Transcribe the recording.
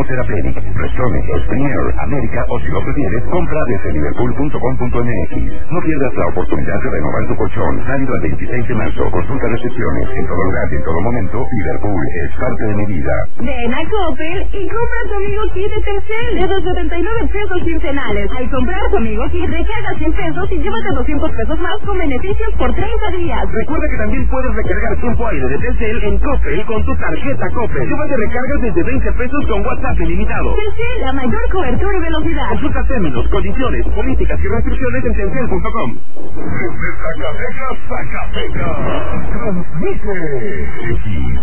como Therapeutic, Restone, Premier, América o si lo prefieres, compra desde liverpool.com.mx. No pierdas la oportunidad de renovar tu colchón. Válido al 26 de marzo. Consulta restricciones. En todo lugar y en todo momento, Liverpool es parte de mi vida. Ven a Coppel y compra tu amigo kit de Telcel de 279 pesos quincenales. Al comprar tu amigo kit, recarga 100 pesos y llévate 200 pesos más con beneficios por 30 días. Recuerda que también puedes recargar tiempo aire de Telcel en Coppel con tu tarjeta Coppel. Llévate recargas desde 20 pesos con WhatsApp ilimitado. Telcel, la mayor cobertura y velocidad. Consulta términos, condiciones, políticas y restricciones en telcel.com. Desde Zacatecas, transmite